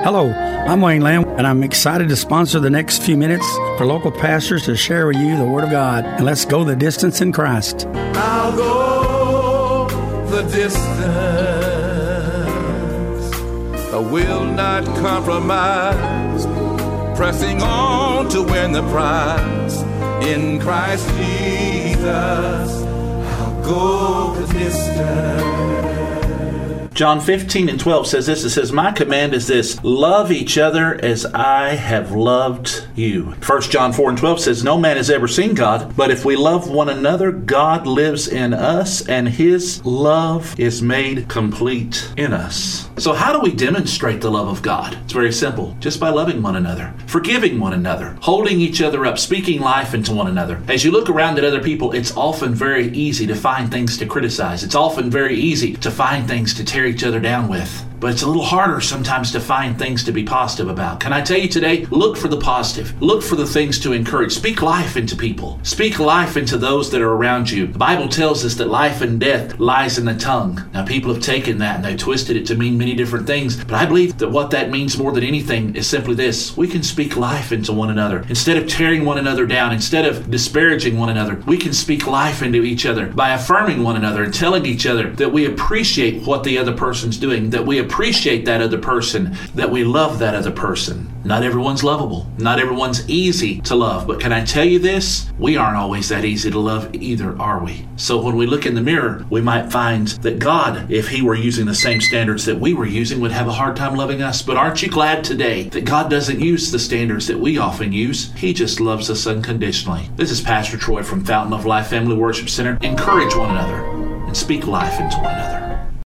Hello, I'm Wayne Lamb, and I'm excited to sponsor the next few minutes for local pastors to share with you the Word of God. And let's go the distance in Christ. I'll go the distance. I will not compromise. Pressing on to win the prize. In Christ Jesus, I'll go the distance. John 15:12 says this. It says, "My command is this, love each other as I have loved you." 1 John 4:12 says, "No man has ever seen God, but if we love one another, God lives in us, and his love is made complete in us." So how do we demonstrate the love of God? It's very simple. Just by loving one another, forgiving one another, holding each other up, speaking life into one another. As you look around at other people, it's often very easy to find things to criticize. It's often very easy to find things to tear each other down with. But it's a little harder sometimes to find things to be positive about. Can I tell you today, look for the positive. Look for the things to encourage. Speak life into people. Speak life into those that are around you. The Bible tells us that life and death lies in the tongue. Now, people have taken that and they've twisted it to mean many different things. But I believe that what that means more than anything is simply this. We can speak life into one another. Instead of tearing one another down, instead of disparaging one another, we can speak life into each other by affirming one another and telling each other that we appreciate what the other person's doing, that we appreciate that other person, that we love that other person. Not everyone's lovable. Not everyone's easy to love. But can I tell you this? We aren't always that easy to love either, are we? So when we look in the mirror, we might find that God, if he were using the same standards that we were using, would have a hard time loving us. But aren't you glad today that God doesn't use the standards that we often use? He just loves us unconditionally. This is Pastor Troy from Fountain of Life Family Worship Center. Encourage one another and speak life into one another.